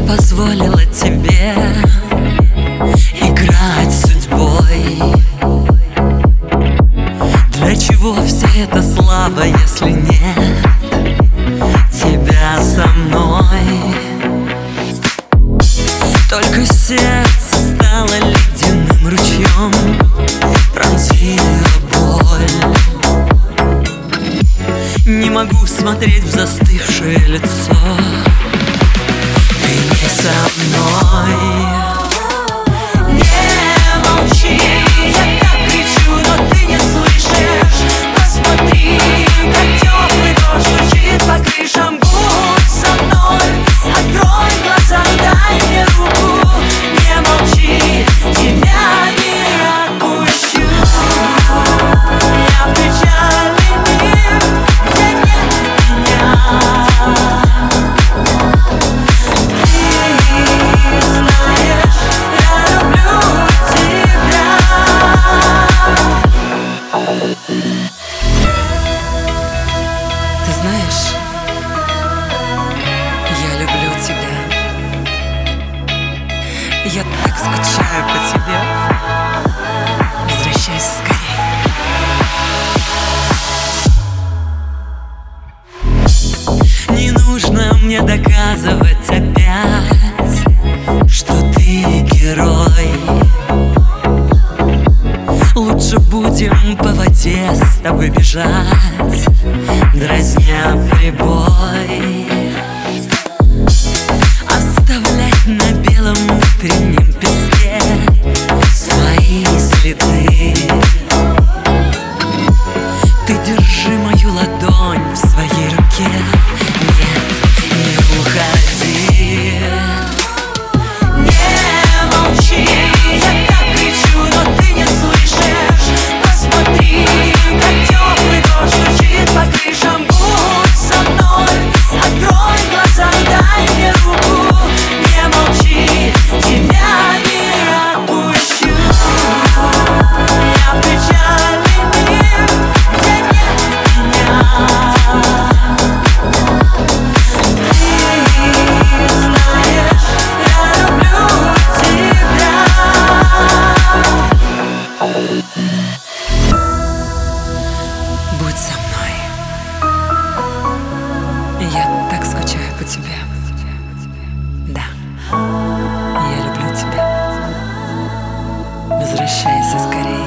позволила тебе играть судьбой. Для чего вся эта слава, если нет тебя со мной? Только сердце стало ледяным ручьем, пронзила боль. Не могу смотреть в застывшее лицо. Ты не со мной. Не молчи, я так кричу, но ты не слышишь. Посмотри, как теплый дождь стучит по крышам. Будь со мной, открой глаза, дай мне руку. Не молчи, тебя не отпущу. Я в печальный мир, где нет меня. Ты знаешь, я люблю тебя. Я так скучаю по тебе. Возвращайся скорее. Не нужно мне доказывать опять, что ты герой. Лучше будем по воде с тобой бежать, дразня прибой. Оставлять на белом утреннем песке свои следы. Ты держи мою ладонь в своей руке. Нет, не уходи. Не молчи, я так кричу, но ты не слышишь. Посмотри, как теплый дождь стучит по крышам. Будь со мной, открой глаза, дай мне руку. Не молчи, тебя не отпущу. Я в печальный мир, где нет меня. Будь со мной. Я так скучаю по тебе. Да, я люблю тебя. Возвращайся скорее.